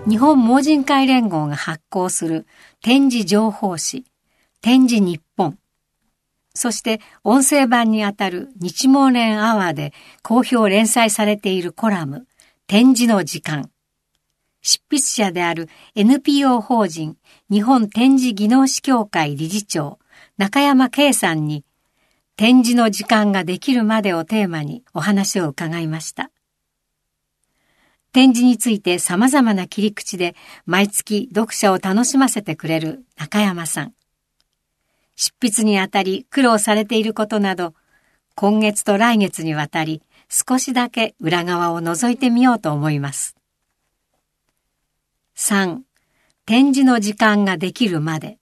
日本盲人会連合が発行する点字情報誌、点字日本。そして音声版にあたる日盲連アワーで好評連載されているコラム、点字の時間。執筆者である NPO 法人日本点字技能士協会理事長中山圭さんに点字の時間ができるまでをテーマにお話を伺いました。点字について様々な切り口で毎月読者を楽しませてくれる中山さん。執筆にあたり苦労されていることなど、今月と来月にわたり少しだけ裏側を覗いてみようと思います。3. 点字の時間ができるまで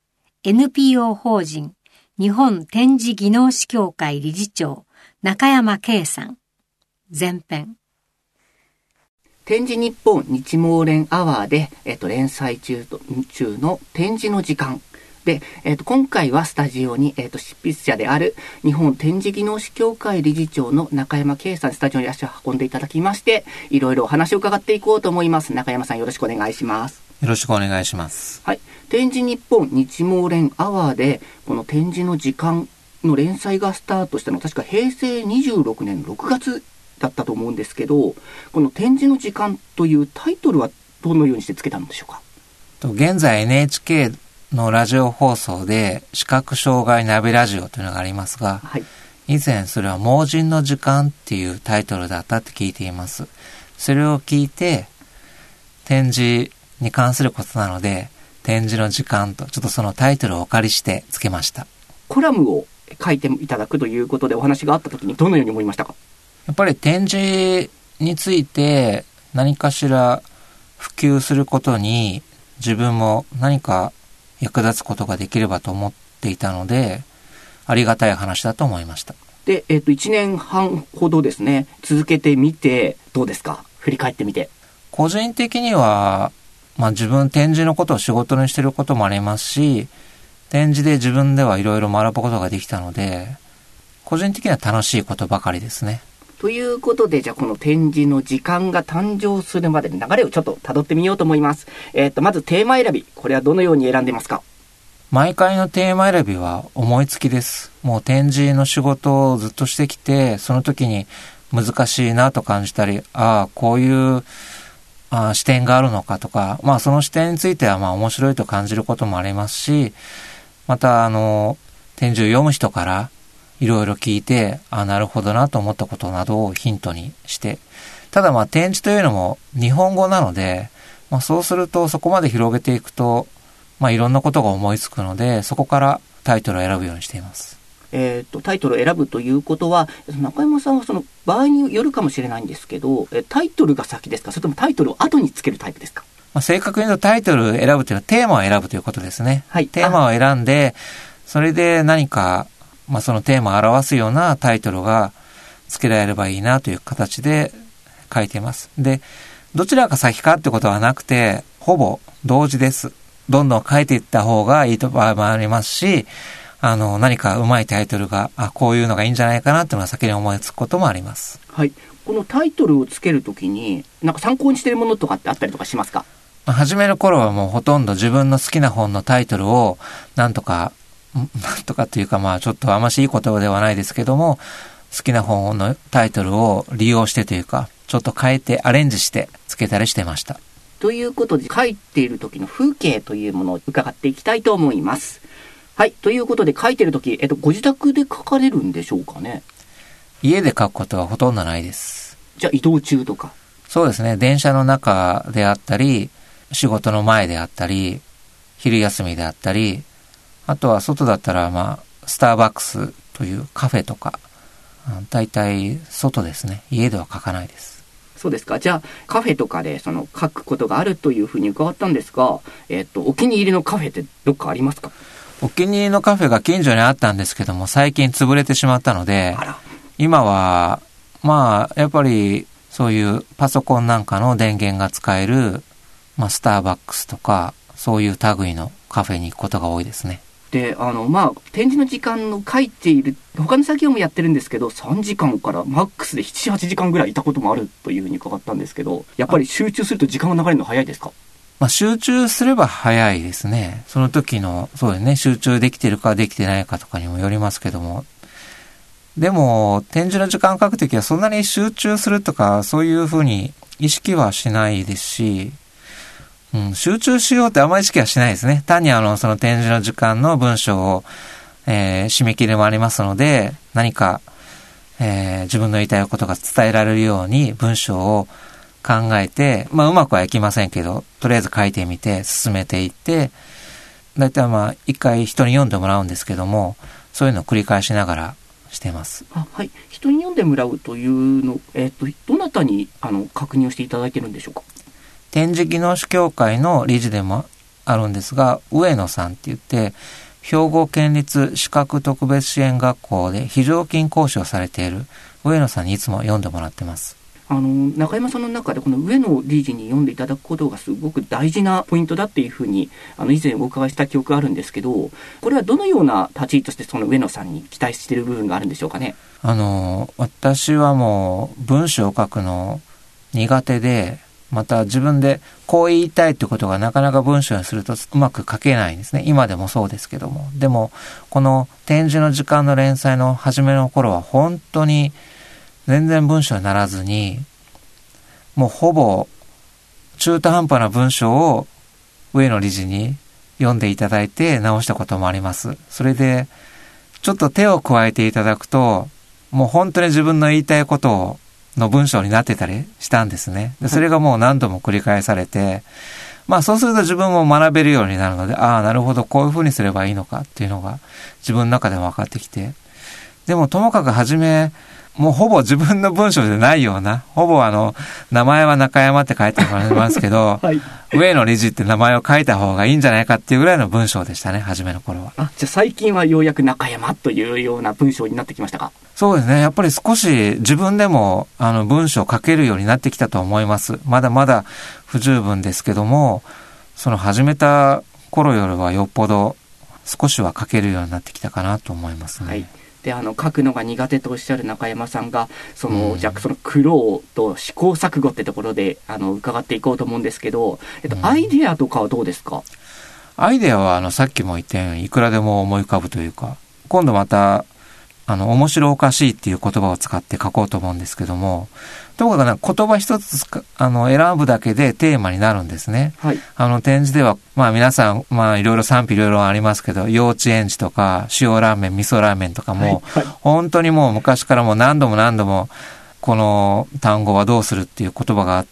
NPO 法人日本点字技能士協会理事長中山圭さん前編。 点字日本日盲連アワーで、連載中の点字の時間で、今回はスタジオに、執筆者である日本点字技能士協会理事長の中山圭さん、スタジオに足を運んでいただきまして、いろいろお話を伺っていこうと思います。中山さん、よろしくお願いします。 よろしくお願いします。 はい。点字日本日盲連アワーで、この点字の時間の連載がスタートしたのは確か平成26年6月だったと思うんですけど、この点字の時間というタイトルはどのようにしてつけたんでしょうか。 現在 NHK のラジオ放送で視覚障害ナビラジオというのがありますが、 はい、 以前それは盲人の時間っていうタイトルだったって聞いています。それを聞いて点字に関することなので点字の時間とちょっとそのタイトルをお借りしてつけました。 コラムを書いていただくということでお話があったときにどのように思いましたか。 やっぱり点字について何かしら普及することに自分も何か役立つことができればと思っていたので、ありがたい話だと思いました。 で、1年半ほどですね、続けてみてどうですか。振り返ってみて。 個人的には、自分点字のことを仕事にしていることもありますし、点字で自分ではいろいろ学ぶことができたので、個人的には楽しいことばかりですね。 ということで、じゃあこの点字の時間が誕生するまでの流れをちょっと辿ってみようと思います。まずテーマ選び、これはどのように選んでますか。 毎回のテーマ選びは思いつきです。もう点字の仕事をずっとしてきて、その時に難しいなと感じたり、こういう視点があるのかとか、その視点については面白いと感じることもありますし、また点字を読む人からいろいろ聞いて、なるほどなと思ったことなどをヒントにして、ただ点字というのも日本語なので、そうするとそこまで広げていくと、いろんなことが思いつくので、そこからタイトルを選ぶようにしています。 タイトルを選ぶということは、中山さんはその場合によるかもしれないんですけど、タイトルが先ですか、それともタイトルを後につけるタイプですか。 正確に言うとタイトルを選ぶというのはテーマを選ぶということですね。 はい、 テーマを選んで、それで何かそのテーマを表すようなタイトルが付けられればいいなという形で書いています。で、どちらが先かってことはなくて、ほぼ同時です。どんどん書いていった方がいい場合もありますし、何かうまいタイトルが、こういうのがいいんじゃないかなっていうのが先に思いつくこともあります。 はい。このタイトルをつけるときに、なんか参考にしているものとかってあったりとかしますか？ 初めの頃はもうほとんど自分の好きな本のタイトルをなんとかというかちょっとあましい言葉ではないですけども、好きな本のタイトルを利用してというか、ちょっと変えてアレンジしてつけたりしてました。 ということで、書いている時の風景というものを伺っていきたいと思います。はい。ということで、書いている時、ご自宅で書かれるんでしょうかね。 家で書くことはほとんどないです。 じゃあ移動中とか。 そうですね。電車の中であったり、仕事の前であったり、昼休みであったり、あとは外だったらスターバックスというカフェとか、だいたい外ですね。家では書かないです。 そうですか。じゃあカフェとかで書くことがあるというふうに伺ったんですが、お気に入りのカフェってどっかありますか？ お気に入りのカフェが近所にあったんですけども、最近潰れてしまったので、今はやっぱりそういうパソコンなんかの電源が使える、スターバックスとかそういう類のカフェに行くことが多いですね。 で、展示の時間の書いている他の作業もやってるんですけど、3時間からマックスで7、8時間ぐらいいたこともあるというふうに伺ったんですけど、やっぱり集中すると時間が流れるの早いですか？ 集中すれば早いですね。その時の、そうですね、集中できてるかできてないかとかにもよりますけども。でも、展示の時間書くときはそんなに集中するとか、そういうふうに意識はしないですし、集中しようってあんまり意識はしないですね。単にその展示の時間の文章を、締め切りもありますので、何か、自分の言いたいことが伝えられるように文章を考えて、うまくはいきませんけど、とりあえず書いてみて、進めていって、だいたい一回人に読んでもらうんですけども、そういうのを繰り返しながらしてます。 はい。人に読んでもらうというの、どなたに確認をしていただいてるんでしょうか？ 展示技能士協会の理事でもあるんですが、上野さんって言って、兵庫県立視覚特別支援学校で非常勤講師をされている上野さんにいつも読んでもらってます。 中山さんの中でこの上野理事に読んでいただくことがすごく大事なポイントだっていうふうに以前お伺いした記憶があるんですけど、これはどのような立ち位置としてその上野さんに期待している部分があるんでしょうかね？ 私はもう文章を書くの苦手で、また自分でこう言いたいってことがなかなか文章にするとうまく書けないんですね。今でもそうですけども。でもこの展示の時間の連載の初めの頃は本当に全然文章にならずに、もうほぼ中途半端な文章を上野理事に読んでいただいて直したこともあります。それでちょっと手を加えていただくと、もう本当に自分の言いたいことの文章になってたりしたんですね。で、それがもう何度も繰り返されて、そうすると自分も学べるようになるので、なるほど、こういうふうにすればいいのかっていうのが自分の中で分かってきて、でもともかく初め、もうほぼ自分の文章じゃないような、ほぼ名前は中山って書いてもらいますけど、はい、上野理事って名前を書いた方がいいんじゃないかっていうぐらいの文章でしたね、初めの頃は。 じゃあ最近はようやく中山というような文章になってきましたか？ そうですね。やっぱり少し自分でも文章を書けるようになってきたと思います。まだまだ不十分ですけども、その始めた頃よりはよっぽど少しは書けるようになってきたかなと思いますね。はい。 で、書くのが苦手とおっしゃる中山さんが、じゃあその苦労と試行錯誤ってところで、伺っていこうと思うんですけど、アイデアとかはどうですか？ アイデアは、さっきも言ったように、いくらでも思い浮かぶというか、今度また、面白おかしいっていう言葉を使って書こうと思うんですけども、ともかく言葉一つ選ぶだけでテーマになるんですね。はい、展示では、皆さん、いろいろ賛否いろいろありますけど、幼稚園児とか、塩ラーメン、味噌ラーメンとかも、はいはい、本当にもう昔からもう何度も、この単語はどうするっていう言葉があって、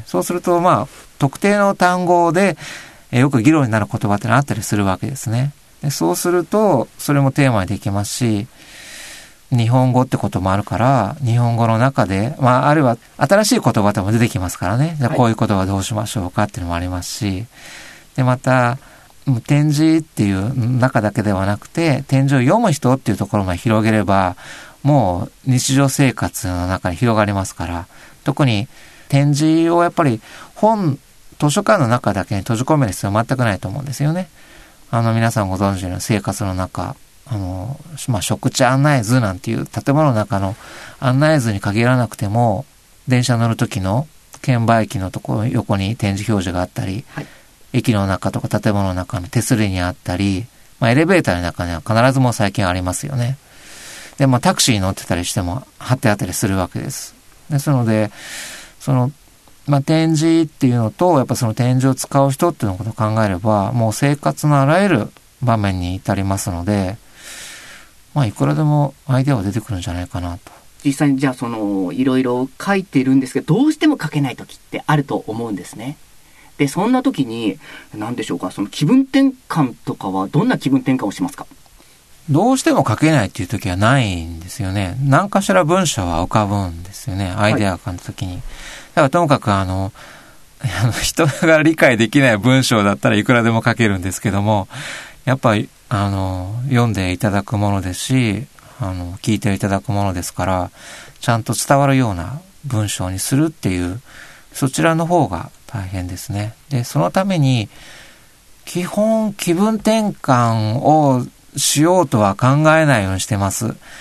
そうすると、特定の単語で、よく議論になる言葉ってのあったりするわけですね。でそうすると、それもテーマにできますし、日本語ってこともあるから、日本語の中で、あるいは新しい言葉とも出てきますからね。じゃあこういうことはどうしましょうかっていうのもありますし、で、また、展示っていう中だけではなくて、展示を読む人っていうところまで広げれば、もう日常生活の中に広がりますから、特に展示をやっぱり図書館の中だけに閉じ込める必要は全くないと思うんですよね。皆さんご存知の生活の中、食地案内図なんていう建物の中の案内図に限らなくても、電車乗る時の券売機のところ横に展示表示があったり、はい、駅の中とか建物の中の手すりにあったり、エレベーターの中には必ずもう最近ありますよね。で、タクシーに乗ってたりしても貼ってあったりするわけです。ですので、展示っていうのと、やっぱその展示を使う人っていうのことを考えれば、もう生活のあらゆる場面に至りますので、いくらでもアイデアは出てくるんじゃないかなと。 実際にじゃあいろいろ書いてるんですけど、どうしても書けない時ってあると思うんですね。で、そんな時に、何でしょうか、気分転換とかはどんな気分転換をしますか？ どうしても書けないっていう時はないんですよね。何かしら文章は浮かぶんですよね。アイデアが浮かんだ時に。だからともかく人が理解できない文章だったらいくらでも書けるんですけども、やっぱり読んでいただくものですし、聞いていただくものですから、ちゃんと伝わるような文章にするっていう、そちらの方が大変ですね。で、そのために、基本気分転換をしようとは考えないようにしてます。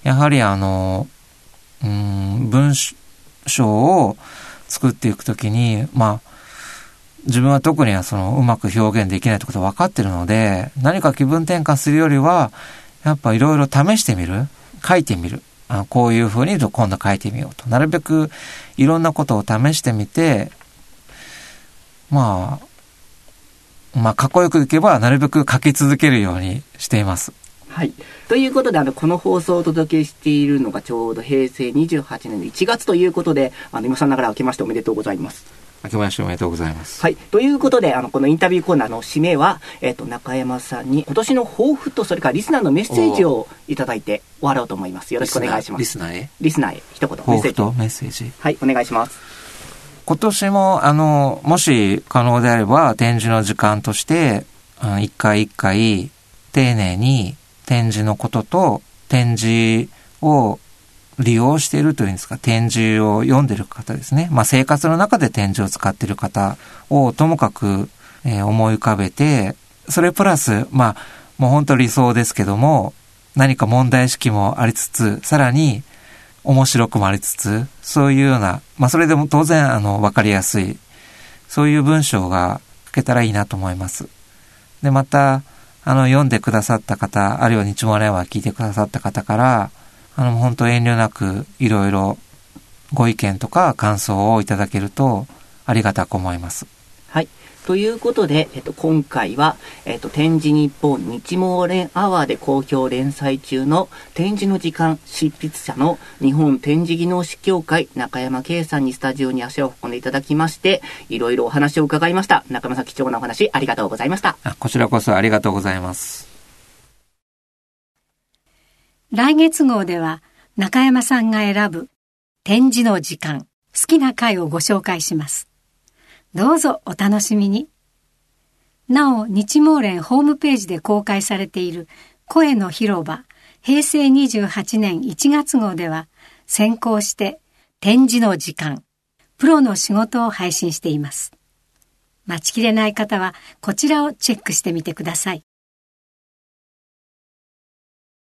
やはり文章を作っていくときに、自分は特にはうまく表現できないってことは分かってるので、何か気分転換するよりは、やっぱいろいろ試してみる、書いてみる。こういうふうに今度書いてみようと。なるべくいろんなことを試してみて、かっこよくいけばなるべく書き続けるようにしています。 はい。ということで、この放送をお届けしているのがちょうど平成28年の1月ということで、今さんながら明けましておめでとうございます。 明けましておめでとうございます。 はい。ということで、このインタビューコーナーの締めは、中山さんに今年の抱負と、それからリスナーのメッセージをいただいて終わろうと思います。よろしくお願いします。 リスナーへ一言抱負とメッセージ。 はい、お願いします。 今年も、もし可能であれば、展示の時間として、一回一回、丁寧に展示のことと、展示を利用しているというんですか、展示を読んでいる方ですね。生活の中で展示を使っている方をともかく、思い浮かべて、それプラス、もう本当理想ですけども、何か問題意識もありつつ、さらに、面白くもありつつ、そういうような、それでも当然わかりやすい、そういう文章が書けたらいいなと思います。で、また、読んでくださった方、あるいは日もれは聞いてくださった方から、本当遠慮なくいろいろご意見とか感想をいただけるとありがたく思います。 はい。ということで、今回は、展示日本日毛連アワーで好評連載中の展示の時間執筆者の日本展示技能士協会中山圭さんにスタジオに足を運んでいただきまして、いろいろお話を伺いました。中山さん、貴重なお話ありがとうございました。 こちらこそありがとうございます。 来月号では中山さんが選ぶ展示の時間、好きな回をご紹介します。どうぞお楽しみに。なお、日毛連ホームページで公開されている声の広場平成28年1月号では先行して展示の時間、プロの仕事を配信しています。待ちきれない方はこちらをチェックしてみてください。